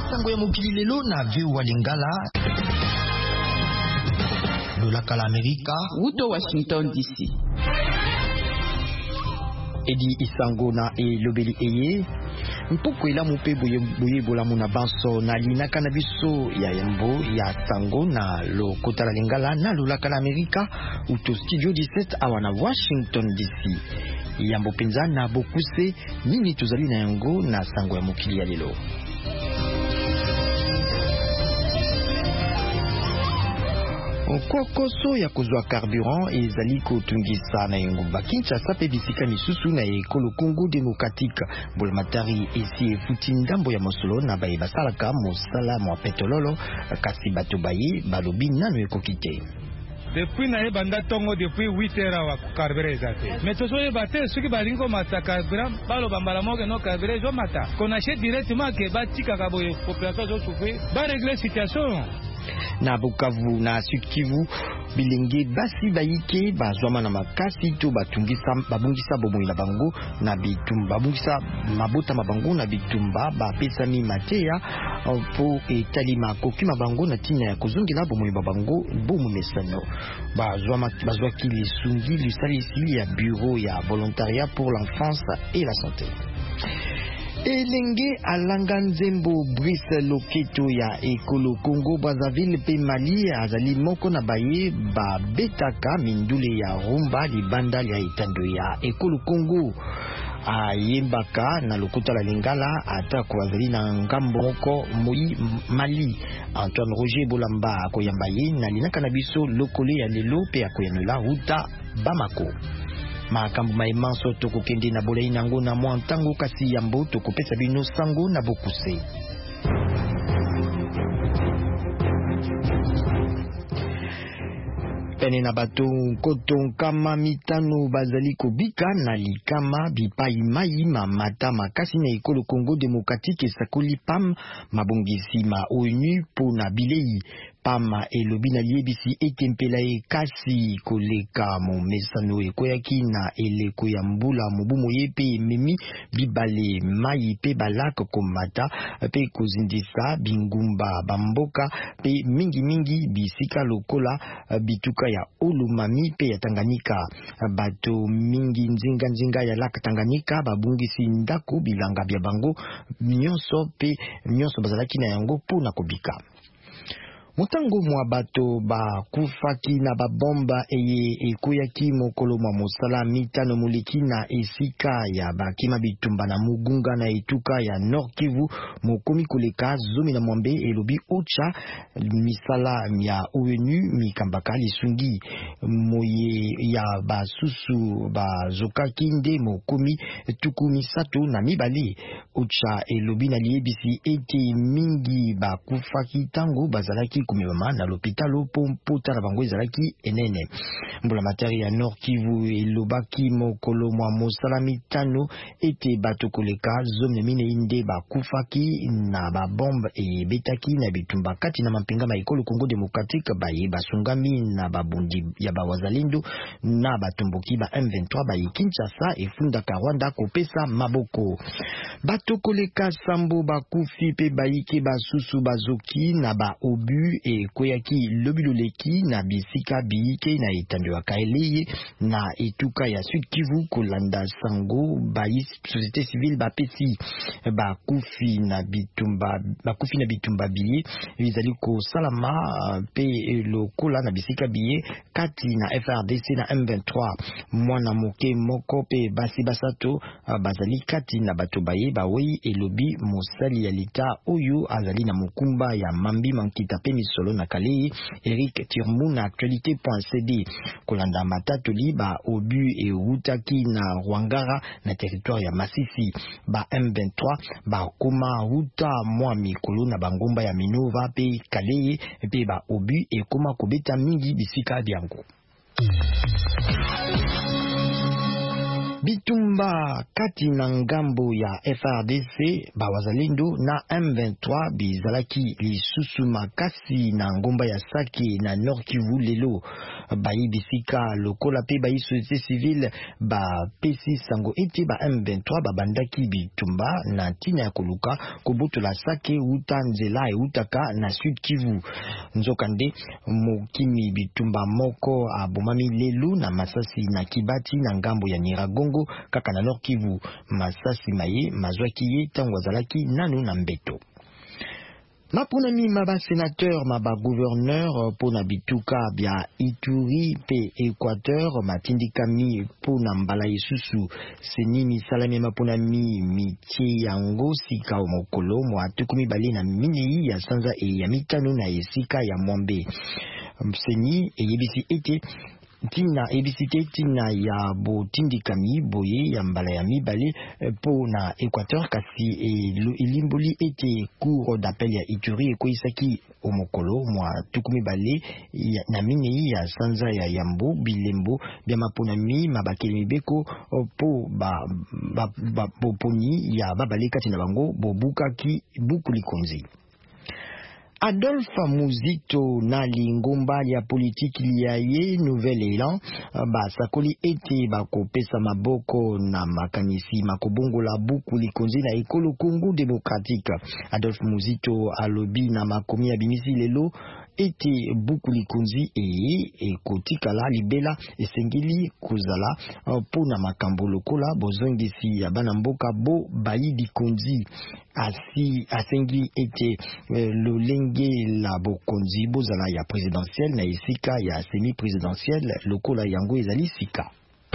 sango ya mokili lelo na VOA Lingala. Lolaka la Amerika. Uto Washington DC. Edi isango na lobeli eye. Mpoko ila mupe boye bola muna banso na linaka na biso ya yambo ya sango na lo kota la Lingala na lolaka la Amerika. Uto studio 17 awa na Washington DC. Yambo penza na bokuse nini tuzali na yango na sango ya mokili ya lelo. Kokoso ya kozwa carburant ezali kotungisa na engumba Kinshasa pe bisika misusu na ekolo Congo Démocratique. Bolamatari esi efuti ndambo ya mosolo na baye basalaka mosala mwa petrololo kasi bato baye balobi nano ekokite. Depuis na banda tongo depuis 8 heures wa carburant ezate. Mais tozo ebate soki balingo mata carburant balo bambala moke no carburant zo mata. Qu'on achète directement ke batika ka boye population zo souffrir ba régler situation. Na Bukavu na Sud Kivu bilenge basi bayike bazwama na makasi to batungisa babungisa bomoi na bango na bitumba babungisa mabota mabango na bitumba bapesami mateya po etali makoki mabango na tina ya kozongela bomoi babango bomu mesano bazwaki lisungi lisalisi ya bureau ya volontariat pour l'enfance et la santé. Elenge alanga nzembo Brice Loketo ya ekolo Congo Brazzaville pe Mali azali moko na baye babetaka mindule ya rumba libanda ya etando ya ekolo Congo ayembaka na lokota la Lingala ata azali na ngambo moko moi Mali. Antoine Roger Bolamba akoyamba ye na linaka na biso lokole ya lelo pe akoyanula ruta Bamako. Makambo maimanso tokokende na bolai nango na mwa ntango kasi yambo tokopesa bino sango na bokuse. Pene na bato koto nkama mitano bazali kobika na likama bipai mai mamata makasi na ekolo Congo Démocratique esakoli PAM mabongisi ma ONU po na bilei. PAM elobi na liebisi etempela kasi koleka mo mesano ekoyaki na eleko ya mbula mobumo ye pe memi bibale mai pe balaka komata pe kozindisa bingumba bamboka pe mingi bisika lokola bituka ya Olomami pe ya Tanganyika. Bato mingi nzinga ya laka Tanganyika babungisi ndako bilanga bya bango nyonso bazalaki na yango po na kobika. Mutango mwa bato ba kufaki na babomba eye ekoyaki mokolo mwa mosala mitano muliki na esika ya bakima bitumba na mugunga na etuka ya Nord Kivu mokomi koleka zomi na mwambe elobi ocha misala ya ONU mikambaka lisungi moye ya basusu bazokaki nde mokomi tuku misato na mibale. Ocha elobi na liebisi ete mingi bakufaki tango bazalaki kumema na l'hôpital pompo na bango ezalaki enene. Mbula materi ya Nord Kivu elobaki mokolo mwa mosala mitano ete bato koleka zomi mine inde bakufaki na babombe ebetaki na bitumba kati na mampinga ma ekolo Congo Démocratique baye basungami na babundi ya bawazalendo na batomboki ba M23 baye Kinshasa efundaka Rwanda kopesa maboko. Bato koleka sambo bakufi pe bayike basusu bazoki na ba obu koyaki lobiloleki na bisika biike na etando ya kaeleye na etuka ya Sud Kivu kolanda sango bayi société civile bapesi bakufi na bitumba biye bizali ko salama pe lokola na bisika biye kati na FRDC na M23. Mwana moke moko pe basi basato bazali kati na bato baye bawe elobi mosali ya lita oyo azali na mukumba ya mambi mankita pe misolo na kale. Eric Tirmou na actualité.cd kolanda matatoli ba obu e utaki na Rwangara na territoire ya Masisi. Ba M23 ba koma uta mwa mikolo na bangomba ya Minova pe kale pe ba obu e koma kobeta mingi bisika byango. Bitumba kati na ngambo ya FRDC bawazalendo na M23 bizalaki lisusu makasi na ngomba ya Sake na Nord Kivu lelo bayibisika lokola pe bayi société civile ba pesi sango ete ba M23 babandaki bitumba na tina ya koluka kobotola Sake uta nzela utaka na Sud Kivu. Nzokande mokimi bitumba moko abomami lelo na masasi na Kibati na ngambo ya Nyiragongo kaka na Nord Kivu. Masasi maye mazwaki ye tango azalaki nanu na mbeto. Mapunami maba sénateur maba gouverneur pona bituka bia Ituri pe Équateur matindikami pona mbala isusu seni misalami mapunami mitie yango sika omokolo mwa tukumi bali na minei ya sanza ya mitano na esika ya Mwambe. Seni yebisi ete tina ebisite tina ya botindikami boye ya mbala ya mibale po na Équateur kasi elimboli ete cour d'appel ya Ituri ekoisaki omokolo mwa tukumi bale na minei ya sanza ya Yambo bilembo bia maponami mabakeli mibeko po boponi ya babale kati na bango bobukaki buku likonzi. Adolphe Muzito na lingomba ya politiki ya ye Nouvel Élan basakoli ete bakopesa maboko na makanisi makobongola buku likonzi na ekolo Congo démocratique. Adolphe Muzito alobi na makomi ya bimisi lelo ete buku likonzi ekotikala libela esengeli kozala pona makambo lokola bozongisi ya bana mboka bo bayi likonzi asengi ete lolenge la bokonzi bozala ya présidentielle na esika ya semi-présidentielle lokola yango ezali sika.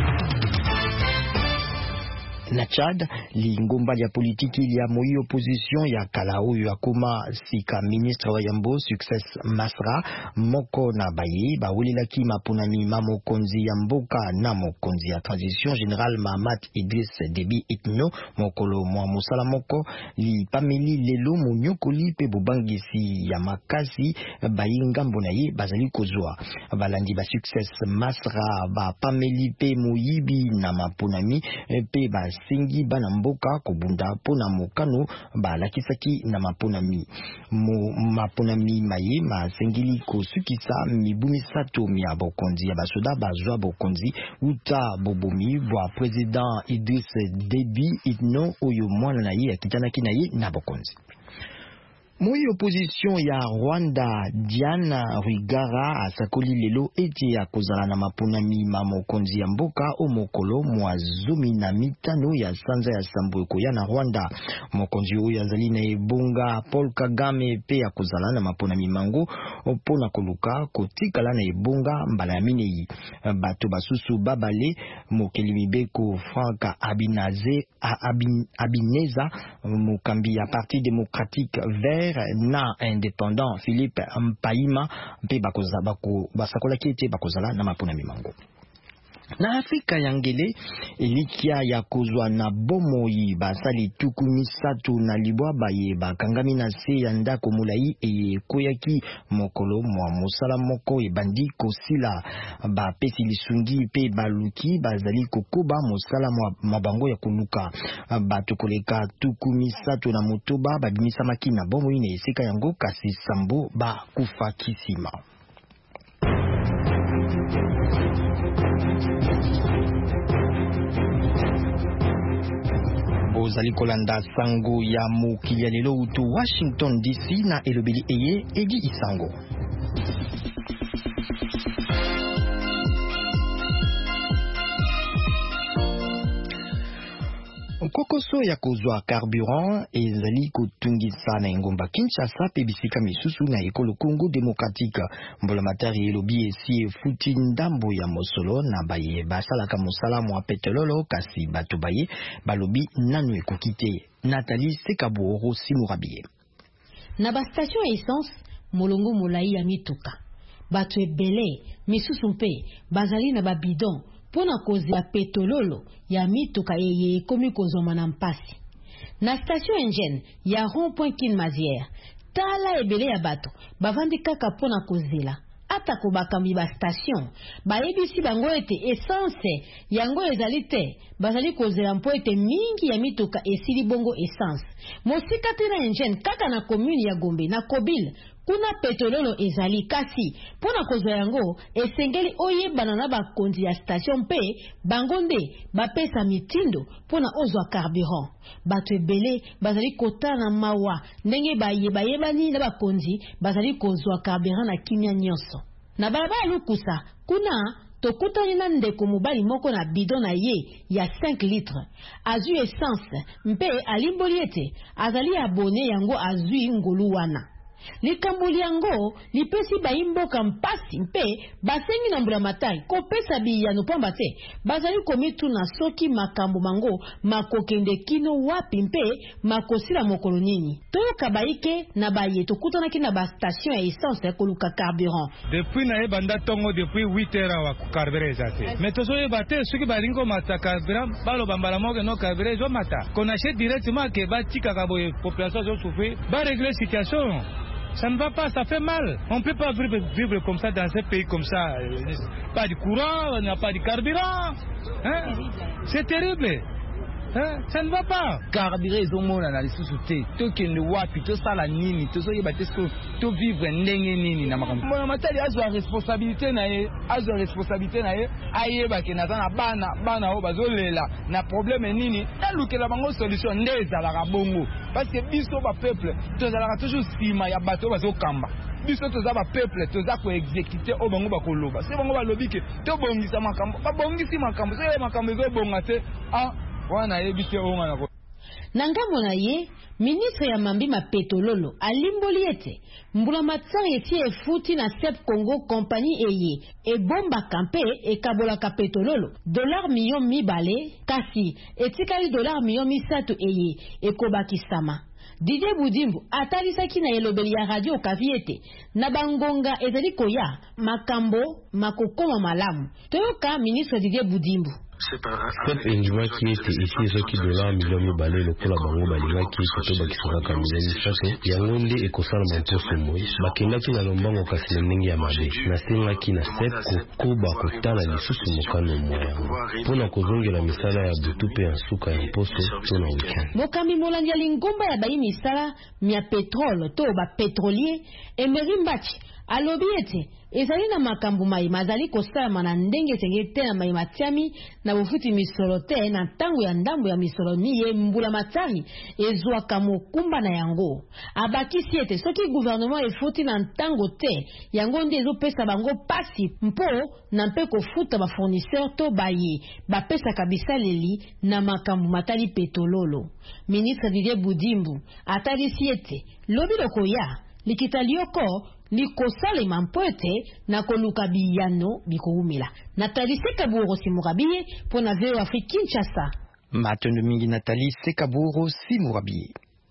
Na Chad, lingomba ya politiki ya moi opposition ya kala oyo akoma sika ministre wa Yambo Success Masra moko na baye bawelelaki maponami mamokonzi ya mboka na mokonzi ya transition général Mahamat Idriss Déby Itno mokolo mwa mosala moko li pameli lelo monyokoli pe bobangisi ya makasi bayi ngambo na ye bazali kozwa balandi ba Success Masra ba pameli pe moyibi na maponami pe ba sengi bana mboka kobunda pona mokano balakisaki na maponami maye masengeli kosukisa mibumi sato mia bokonzi ya basoda bazwa bokonzi uta bobomi bwa président Idriss Déby Itno oyo mwana na ye akitanaki na ye na bokonzi. Moi opposition ya Rwanda Diana Rwigara asakoli lelo ete ya kozala na maponami mamokonzi ya mboka omokolo mwazumi na mitano ya sanza ya Sambueko ya na Rwanda. Mokonzi oyo azali na ebonga Paul Kagame pe ya kozala na maponami mango opona koluka kotikala na ebonga mbala ya minei. Bato basusu babale mokeli mibeko Frank Abineza mokambi ya Parti démocratique vert na indépendant Philippe Mpaima mpe basakolaki ete bakozala na maponami mango. Na Afrika yangele elikia ya kozwa na bomoi basali tuku misatu na libwa baye bakangami na se ya ndako mulai koyaki mokolo mwa mosala moko ebandi kosila bapesi lisungi pe baluki bazali kokoba mosala mabango ya koluka bato koleka tuku misatu na motoba babimisamaki na bomoi na esika yango kasi sambo bakufa kisima. Bozali kolanda sango ya mokili ya lelo utu Washington DC na elobeli eye Edi Isango. Kokoso ya kozwa carburant ezali kotungisa na ngomba Kinshasa pe bisika misusu na ekolo Congo démocratique. Mbola matari elobi esi efuti ndambo ya mosolo na baye basalaka mosala mwa petrololo kasi bato baye balobi nanu ekokite. Nathalie Sekaboro Simurabie. Na ba station essence molongo molai ya mituka. Bato ebele misusu mpe bazali na ba bidon pona kozela petrololo ya mituka eye komi kozoma na mpasi. Na station engine ya rond-point Kinmazière, tala ebele ya bato bavandi kaka pona kozela ata ko bakambi ba station bayebisi bango ete essence yango ezali te bazali kozela mpo ete mingi ya mituka esili bongo essence mosika te na engine kaka na commune ya Gombe na Kobile kuna petrololo ezali kasi pona kozwa yango esengeli oyebana na bakonzi ya station mpe bango nde bapesa mitindo pona ozwa carburant bato ebele bazali kotana mawa ndenge bayebani na bakonzi bazali kozwa carburant na kimia nyonso na balabala lukusa kuna tokutani na ndeko mobali moko na bidon na ye ya 5 litres azwi essence mpe alimboli ete azali abone yango azwi ngolu wana likamboli yango lipesi baimboka mpasi mpe basengi na mbulamatari kopesa biyano pamba te bazali komitu na soki makambo mango makokende kino wapi mpe makosila mokolo nini toyoka baike na baye tokutanaki na bastation ya essence ya koluka carburant depuis na ebanda tongo depuis 8 heures awa carburant eza te mais tozoyeba te soki balingi komata carburant baloba mbala moko no carburant ezomata konachete directement ke batikaka boye population azosouffrir barégler situation. Ça ne va pas, ça fait mal. On ne peut pas vivre comme ça dans un pays comme ça. Pas de courant, on n'a pas de carburant. Hein? C'est terrible. Hein? Ça ne va pas. Carburant est au monde dans les sous-soutés. Tout qui ne voit plus, tout ça la nini, tout ça y est, tout vivre n'engue nini na makambo. Mon matali a une responsabilité na ye, aye ba ke na bana o bazolela na problème nini. Na lukela bango solution ndeza la bongo. Parce que biso ba peuple, tozalaka toujours sima ya bato bazokamba. Biso toza ba peuple, toza ko exécuter o bango bakoloba. C'est bango ba lobi ke to bongisa makambo, ba bongisi makambo, so makambo zo bonga te. Nangambo na ye ministre ya mambima petololo alimboli ete mbula matsangi eti efuti na Sep Congo compagnie eye ebomba kampe ekabolaka petololo $1 mibale kasi etikali $3 3 eye ekobakisama. Didier Budimbu atalisaki na elobeli ya radio kaviete na bangonga ezali koya makambo makokoma malamu toyoka ministre Didier Budimbu. Cette endimaki ete esi ezoki $1 mibale lokola bango balingaki koto bakisaka $3 yango nde ekosala mamposo moi bakendaki na lombango kasi na ndenge ya mabe nasengaki na Sep kokoba kotala lisusu mokano mwa yango mpona kozongela misala ya butu mpe ya nsuka ya mposo to na weekend. Mokambi molandi ya lingomba ya bayi misala mia petrole to bapetrolier Emery Mbachi alobi ete ezali na makambo mai mazali kosalama na ndenge esengeli te na mai matiami na bofuti misolo te na ntango ya ndambo ya misolo niye mbula matari ezwaka mokumba na yango. Abakisi ete soki gouvernement efuti na ntango te yango nde ezopesa bango pasi mpo na mpe kofuta bafournisseur to baye bapesaka bisaleli na makambo matali petololo. Ministre Didier Budimbu atalisi ete lobi lokoya likita lioko likosalema mpo ete na koluka biyano bikoumela. Nathalie Sekaburo Simurabiye pona Veo Afrique Kinshasa. Matondo mingi Nathalie Sekaburo Simurabiye.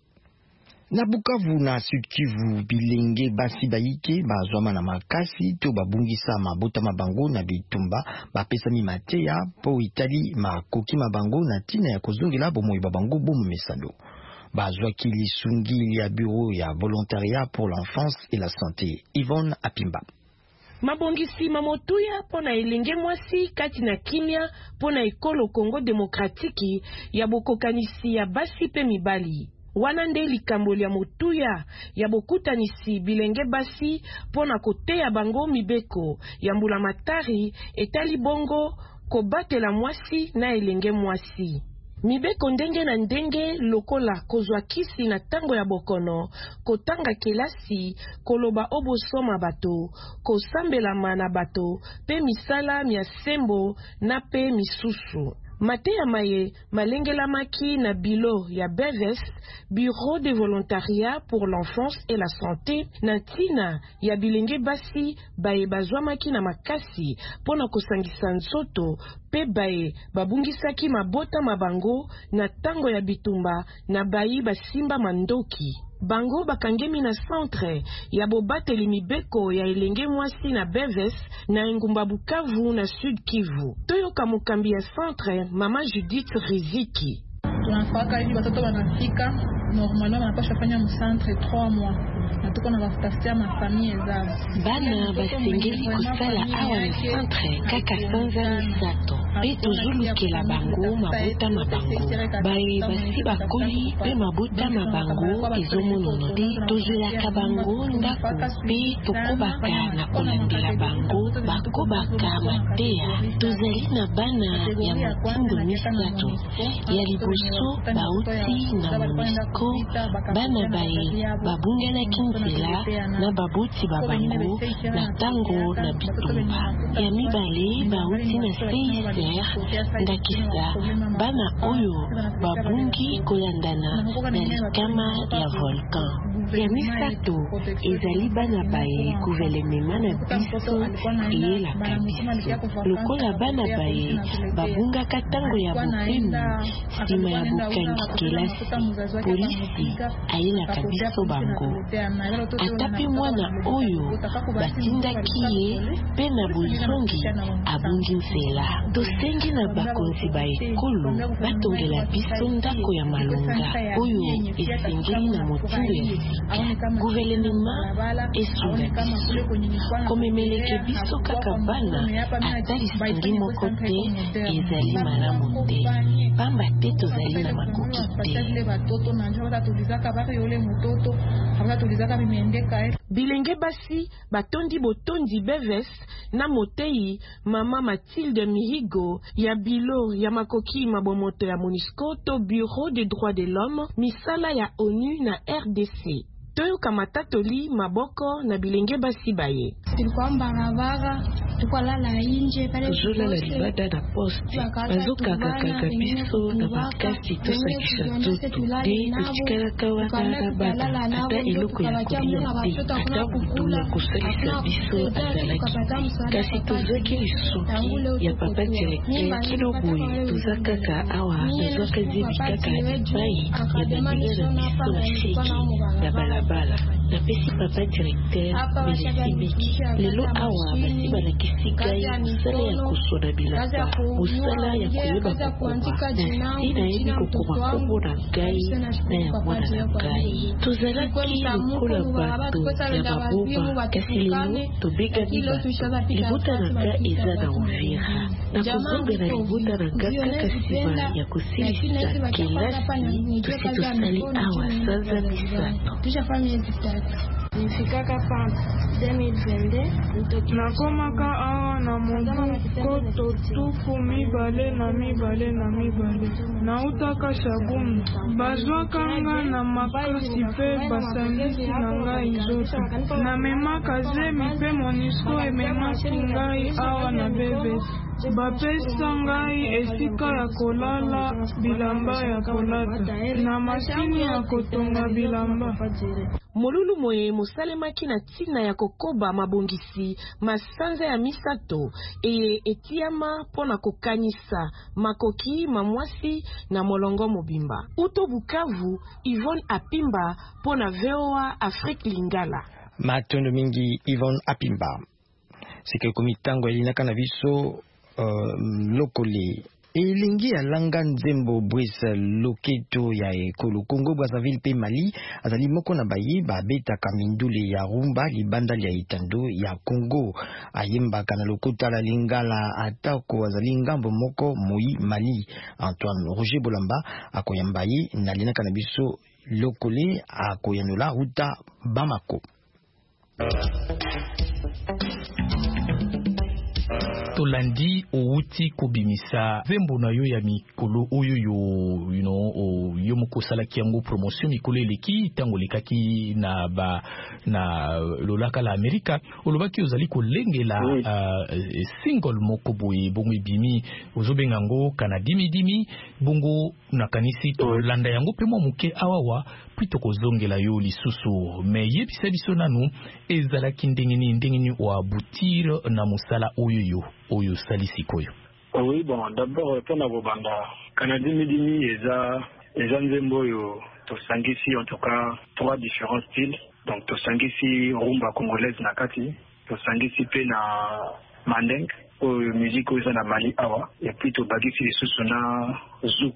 Na Bukavu na Sud Kivu bilenge basi baike bazwama na makasi to babungisa mabota mabango na bitumba bapesa mimateya po itali makoki mabango na tina ya kozongela bomoi babango bomu mesado. Bazwaki lisungili ya bureau ya volontariat pour l'enfance et la santé. Yvonne Apimba. Mabongisi mamotuya pona elenge mwasi kati na kimia pona ekolo Congo Demokratiki ya bokokanisi ya basi pe mibali. Wana nde likambo ya motuya ya bokutanisi bilenge basi pona koteya bango mibeko ya mbula matari etali bongo kobatela mwasi na elenge mwasi. Mibeko ndenge na ndenge lokola kozwa kisi na tango ya bokono, kotanga kelasi, koloba obosoma bato, kosambelama na bato, pe misala mia sembo na pe misusu. Mateya maye malengelamaki na bilo ya BVS, Bureau de Volontariat pour l'Enfance et la Santé, na tina ya bilenge basi baye bazwamaki na makasi pona kosangisa nsoto pe baye babungisaki mabota mabango na tango ya bitumba na bayi basimba mandoki. Bango bakangemi na centre ya bobateli mibeko ya elenge mwasi na BVS na engumba Bukavu na Sud Kivu. Toyoka mokambi ya centre Mama Judith Riziki. Tunafaka hivi watoto wanafika normalement wanapaswa fanya mcentre 3 mois na tuko na bafutafutia mafamille zao. Bana basengeli kosala awa na centre kaka sanza misato pe tozolukela bango mabuta mabango baye basi bakoli pe mabuta mabango ezomonana te tozwelaka bango ndako pe tokobaka na kolandela bango bakobaka mateya. Tozali na bana ya motindo misato ya liboso bauti na MONUSCO, bana baye babunganaki nzela na babuti babango na tango na bitumba ya mibale bauti na CICR ndakisa bana oyo babungi kolandana na likama ya volcan ya misato ezali bana baye gouvernement na biso eyelaka biso lokola bana baye babungaka tango ya bopemi nsima ya bokangi kelasi polisi ayelaka biso bango ata mpe mwana oyo batindaki ye mpe na bozongi abungi nzela. Tosengi na bakonzi ba ekolo batongela biso ndako ya malonga oyo esengeli na motindo ya sika. Gouvernement esunga biso komemeleke biso kaka bana ata lisengi moko te ezali malamu te pamba te tozali na makoki te. Bilenge basi batondi botondi beves na motei mama Mathilde Mihigo ya bilo ya makoki mabomoto ya MONUSCO to Bureau des droits de l'homme misala ya ONU na RDC. Toyoka matatoli maboko na bilenge basi baye. Tulikuwa barabara, tukalala nje pale tuzolala libada na poste bazokaka kaka biso na bakasi tosakisa tutu de tuchikalaka wana na bada ata eloko ya kolia te ata butu ya kosalisa biso azalaki kasi tozwaki lisuki ya papa directeur kilo boye toza kaka awa tozwaka zebi kaka libai ya bamingana biso basheki ya balabala na pesi papa directeur belesibiki lelo awa basi balakisi gai mosala ya kosona bilamba mosala ya koyeba kokoma nasi nayebi kokoma kombo na ngai na ya mwana na ngai tozalaki lokola bato ya maboba kasi lelo tobengami bato libota na nga eza na Uvira na kozonga na libota na nga kaka nsima ya kosilisa kelasi tosi tosali awa sanza misato. Nifikaka pa 2022 nakomaka awa na mobu tuku mibale nautaka Shabunda bazwaka nga na makasi pe basangisi na ngai nzoto namemaka zemi pe MONUSCO ememaki ngai awa na bebes bapesa ngai esika ya kolala bilamba ya kolata na masini ya kotonga bilamba. Molulu moye mosalemaki na tina ya kokoba mabongisi masanza ya misato etiama pona kokanisa makoki mamwasi na molongo mobimba. Uto Bukavu, Yvonne Apimba pona VOA Afrique Lingala. Matondo mingi Yvonne Apimba. Sike komitango elinaka na biso lokole elingi ya langa nzembo Brice loketo ya ekolo Congo Brazzaville pe Mali azali moko na baye babetaka mindule ya rumba libanda ya itando ya Congo ayembaka na lokota la lingala atako azali ngambo moko moi Mali. Antoine Roger Bolamba akoyambaye na linaka na biso lokole akoyanola uta Bamako. Tolandi outi kubimisa zembo na yo ya mikolo oyo yo mokosala kiango promotion mikolo eleki tango lekaki na lolaka la Amerika olobaki ozali kolengela single moko boye bongo bimi ozobenga ngo kana dimi bongo nakanisi tolanda yango pe moke awawa plutôt kozongela yo lisusu me yebisa biso nanu ezalaki ndengeni wa butir na musala oyo salisi koyo. Oui, bon, d'abord pour na bobanda Canadien Midimi eza nzembo yo tosangisi en tout cas 3 différents styles. Donc tosangisi rumba congolaise na kati, tosangisi pe na mandeng o musique oyo na Mali awa et puis tobagisi lisusu na zouk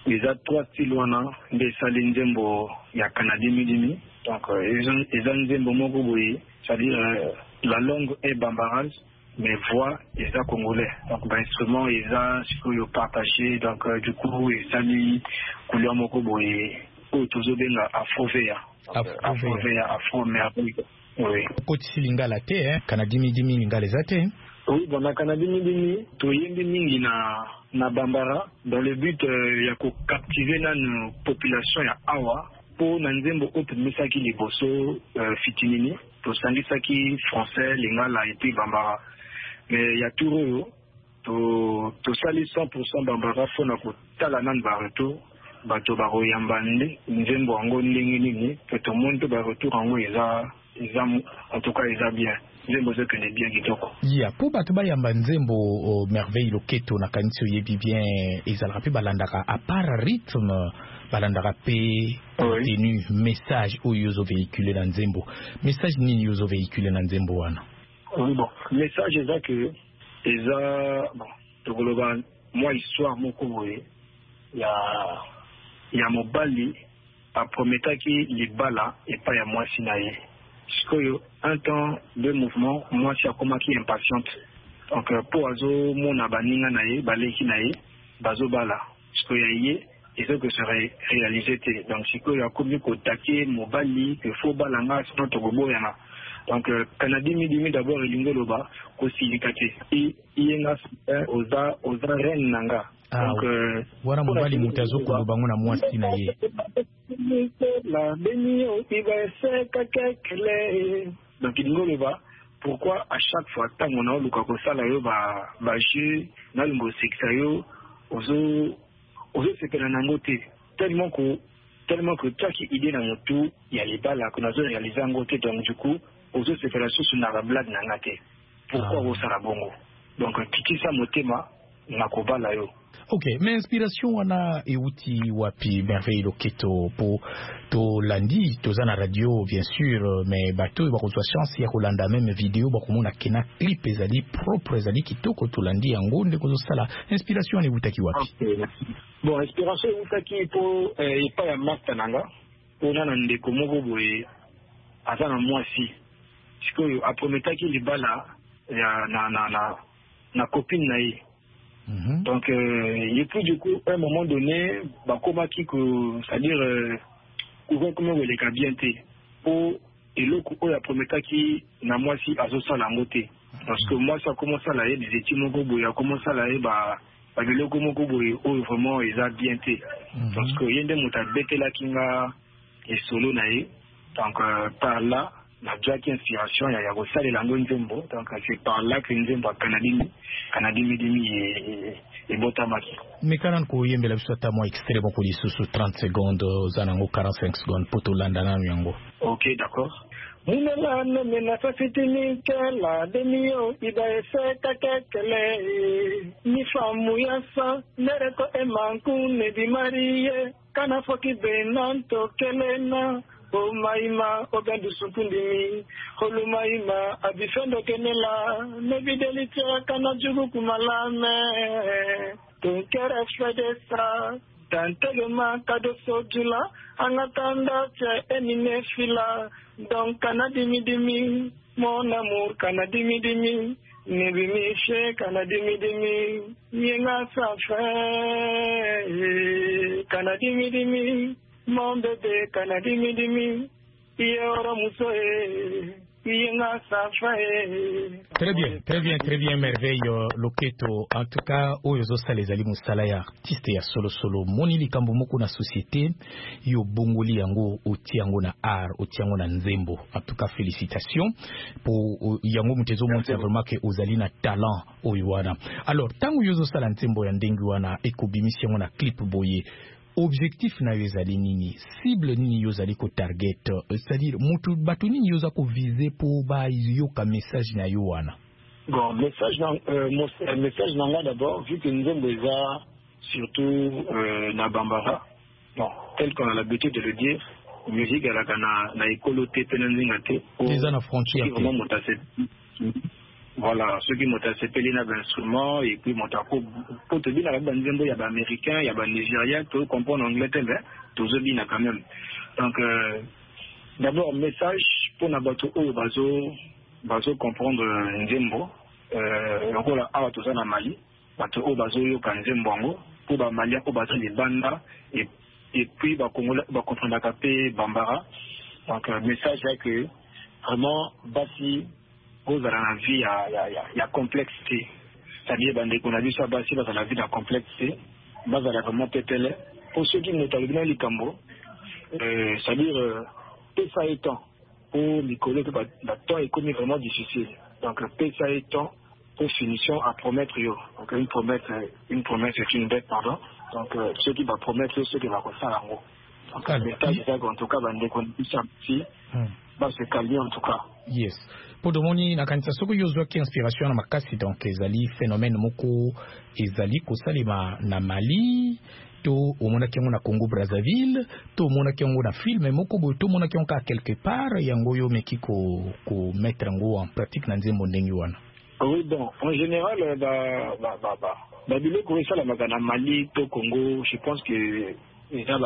ils ont 3 styles wana des salinzembo ya Canadi midimi. Donc ils ont nzembo moko boye, c'est-à-dire la langue est bambarage mais voix ils ont congolais. Donc instrument ils ont ce que partagé, donc du coup ils ont couleur moko boye o tozo benga afrovea. Afro merveille. Oui. Koti lingala te hein, Canadi midimi lingala zate. Oui, bon, na Canadi midimi, toyendi mingi na bambara dans le but ya ko captiver na population ya awa po na nzembo oto misaki liboso fitinini to sangisaki français lingala et puis bambara. Mais ya turo to sali 100% bambara fo na ko tala nan ba retour bato ba royamba nzembo ngo ndenge nini que tout monde ba retour ngo en tout cas ils bien. Nzembo ze connaît bien kitoko. Yeah, pour bato ba yamba nzembo merveille loketo na kanisi yebi bien ezalaka pe balandaka à part rythme balandaka pe contenu message ou yozo véhiculé dans nzembo. Message ni yozo véhiculé dans nzembo wana. Oui bon, message est que bon to global moi histoire moko boye ya mobali a prometaki libala et pas ya moi sinaye. Parce un temps de mouvement, moi je suis comme qui impatiente. Donc pour azo mona baninga nae, baleki nae, bazo bala. Parce que y il faut que ça réalisé. Donc c'est que y a comme ko taquer mobali que faut balanga sinon to gobo yana. Donc Canadi midimi d'abord lingoloba ko silikate. I yenga oza ren nanga. Donc wana mobali mutazo ko bango na mwasi na ye. Donc il va pourquoi à chaque fois tant on a le kakosala yo ba jeu na lingo sexayo ozo c'est que na ngote tellement que toi qui idée na motu ya libala que nazo réaliser ngote donc du coup ozo c'est que la chose na la blague na ngate pourquoi vous sala bongo donc tiki sa motema na kobala yo. Ok, mais inspiration wana euti wapi merveille loketo po to landi to zana radio bien sûr mais bato ba ko chance ya kolanda même vidéo ba komona kena clip ezali propre ezali kitoko to landi yango nde ko sala inspiration ni utaki wapi. Okay. Bon, inspiration utaki po epa ya master nanga ona na ndeko moko boye azana mwasi sikoyo aprometaki libala ya na copine na ye. Donc, et puis du coup, à un moment donné, c'est-à-dire, comment vous les gabienté pour et le coup, la première qui n'a moi si à ça la montée. Parce que moi, ça commence à l'aller des études, il a commencé à l'aller, le comment vraiment ils a bien été. Parce que il y a des moutades bêtes là qui n'a et solo naïe. Donc, par là, la jack inspiration, il y a aussi les langues nzembo. Donc, c'est par là que nzembo Canadi midimi et botamaki. Mais quand on a yembe la bisota moi extrêmement pour sous 30 secondes, zanango 45 secondes pour tout landana yango. Ok, d'accord. Munela mena fitini kala demio ibaese kakekele ni famu yasa nereko emanku ne di marie kana foki benanto kelena. O maima obendu supundimi holumaima abifendo kenela nevidelite kana jugu kumalame tunkere fedesa tantelema kado sojula angatanda che enine fila donc kanadimi mon amour kanadimi nebimishe kanadimi yenga safe kanadimi mon bébé Canadi dimi yoro musoe yenga safae. Très bien merveille loketo en tout cas oyozo salezali musala ya artiste ya solo moni likambo moko na société yo bongoli yango otiango na art otiango na nzembo en tout cas félicitations pour yango mutezo montre vraiment que ozali na talent oyoana. Alors tango yozo sala nzembo ya ndengi wana ekobimisi yango na clip boye objectif na yozali nini cible nini yozali ko target c'est-à-dire mutu batu nini yoza ko viser pour ba yoka message na yo wana. Bon message nanga d'abord vu que nous avons déjà surtout na bambara bon tel qu'on a l'habitude de le dire musique à la na écoloté penanzingate les ana frontière Voilà, ceux qui m'ont accepté l'instrument et puis m'ont pour te dire, il y a des Américains, il y a des Nigériens, tu comprends l'anglais, tout ça bien quand même. Donc, d'abord, message pour la bateau au bateau comprendre Nzembo. Donc, là, à tout ça dans Mali, bateau au bateau yo Nzembo, pour les Maliens, au bateau des Banda et puis les Congolais, comprendre la capé Bambara. Donc, message est que vraiment, Bassi, dans la vie, il y a complexité. C'est-à-dire qu'on a vu ça dans la vie, il y a complexité. Dans la vraiment pétélé. Pour ceux qui n'ont pas vu les Cambo, c'est-à-dire que ça est temps pour les collègues, le temps est commis vraiment difficile. Donc, ça est temps pour finition à promettre. Donc, une promesse est une bête, pardon. Donc, ceux qui vont promettre, ceux qui vont faire en gros. Donc, le message est en tout cas, on va se calmer en tout cas. Yes. Pour demonder na kanisa soko yozwa ki inspiration na makasi donc ezali phénomène moko ezali kosalema na Mali to omona kiango na Congo Brazzaville to omona kiango na film moko bo to omona kiango quelque part yango yo meki ko mettre ngo en pratique na nzembo ndenge wana. Oui, bon, en général biloko ça la Mali to Congo, je pense que il y a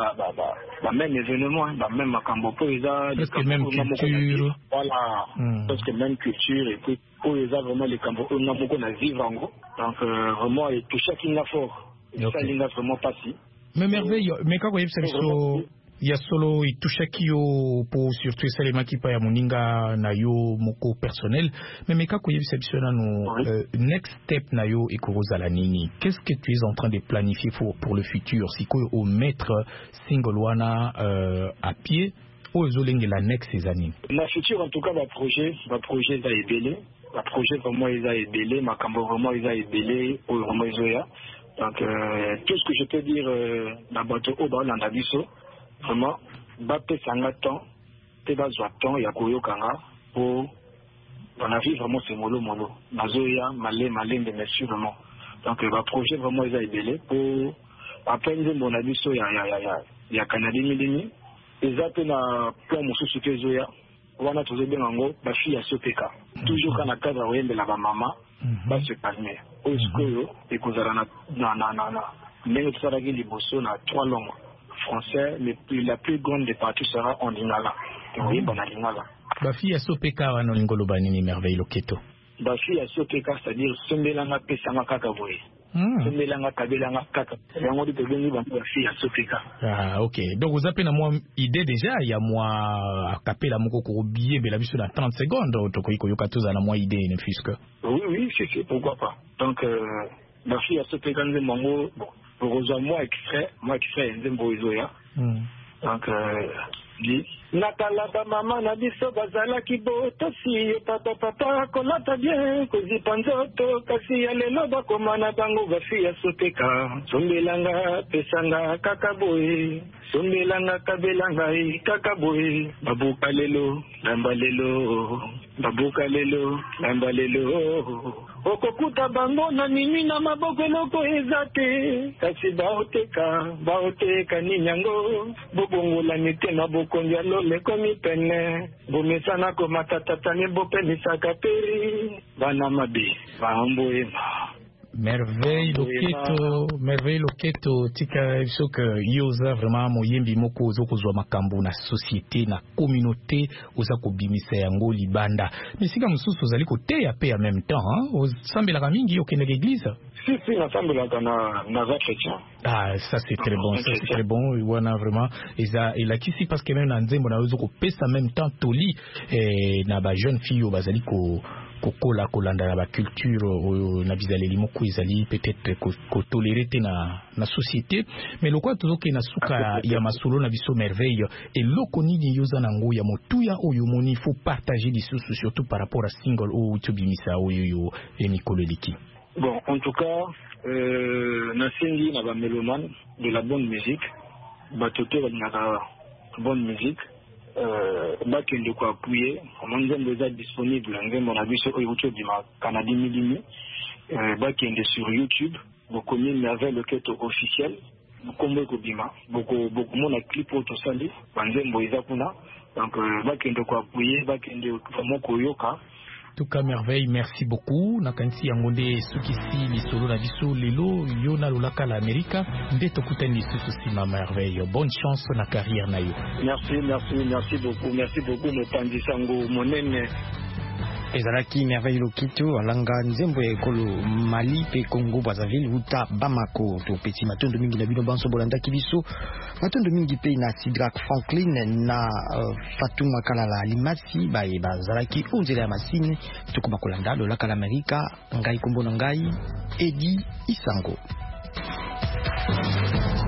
la même événement, la même makambo, presque même culture. Voilà, presque même culture et puis pour les vraiment les cambo, on a beaucoup à vivre en gros. Donc vraiment et tout ça qui n'a fort, ça il n'a vraiment pas si. Mais merveille, mais quand vous avez ça il y a solo et tout chacun pour surtout Salema qui paye à moninga na yo moko personnel mais quand vous avez ça no next step na yo et la nini qu'est-ce que tu es en train de planifier pour le futur si quoi au mettre single wana à pied ou zolenge la next ces années la future en tout cas ma projet ça est belé la projet vraiment ils a belé ma cambo vraiment ils a belé au vraiment isoya donc tout ce que je peux dire na bateau au bas dans biso vraiment bape sanga temps te bazwa temps ya koyokanga pour on a vu vraiment ce molo nazoya malende mais sûrement donc le projet vraiment ils a belé pour après mon abiso ya Canada milini ils a pe na plan mosusu te zoya wana tozobenga ngo ba fille ya sopeka toujours kana cadre oyembe la ba mama ba se calmer au skoyo et kozala na ndenge tsalaki liboso na 3 langues français, la plus grande des parties sera en lingala. Oui, bon, en lingala. Bafi asopeka wana lingolo banini merveille loketo. Bafi asopeka c'est-à-dire sombelanga pesanga kaka boye. Sombelanga kabelanga kaka. Yango de bengi bafi asopeka. Ah OK. Donc vous avez na moi idée déjà il y a moi capela moko ko billet bela biso na 30 secondes to ko yoka toza na moi idée ne fisque. Oui, c'est pourquoi pas. Donc bafi asopeka nze mango bon. Heureusement, moi extrait, Nzembo Izoya. Donc, dit. Nakalaba mama na biso bazala kiboto si papa kolata bien kozipa nzoto kasi ya lelo bakomana bango bafi ya sopeka sombelanga pesanga kakaboe sombelanga kabelanga kakaboe babuka lelo lambalelo okokuta bango na nini na maboko eloko ezate kasi baoteka ninyango bobongola nite na bokonzi ya lekomi pene bomesana ko matatata ne bopenisaka peri bana mabe baamboema merveille loketo tika soka yoza vraiment moyembi moko ozokozwa makambo na société na communauté oza kobimisa yango libanda misika mosusu ozali koteya pe en même temps osambelaka mingi okende l'église si nasambelaka na za chrétien. Ah ça c'est très bon, ça c'est très bon wana vraiment et kisi parce que même na nzembo na ozo kopesa en même temps toli na ba jeune fille bazali kokola kolanda na ba culture na bizaleli moko ezali peut-être ko tolérer na société mais lokwa tozoke na suka ya masolo na biso merveille et lokoni ni yoza nango ya motuya oyo moni faut partager lisusu surtout par rapport à single ou tubimisa oyo Mikolo Leki. Bon, en tout cas, nasengi na ba mélomane de la bonne musique, batoto na bonne musique, bakende ko appuyer, nzembo eza disponible, nzembo na biso oyo YouTube ma Canada milimi, bakende sur YouTube, bokomi Merveille Loketo officiel, bokombo ko bima, beaucoup mona clip auto sali, nzembo eza kuna, donc bakende ko appuyer, bakende vraiment ko yoka. Tuka merveille, merci beaucoup. Nakanti yangonde sukisi lisolo na biso lelo yo na lolaka la Amerika nde tokutani lisusu sima merveille. Bonne chance na carrière na yo. Merci beaucoup mopanzi sango monene. Ezalaki merveille lokito alanga nzembo ya ekolo Mali pe Congo Brazzaville uta Bamako to peti matondo mingi na bino banso bolanda kibiso matondo mingi pe na Sidrak Franklin na Fatuma Kalala Limasi ba bazalaki onzela ya masine tukuma kolanda lolaka la Amerika ngai kombo na ngai Edi Isango.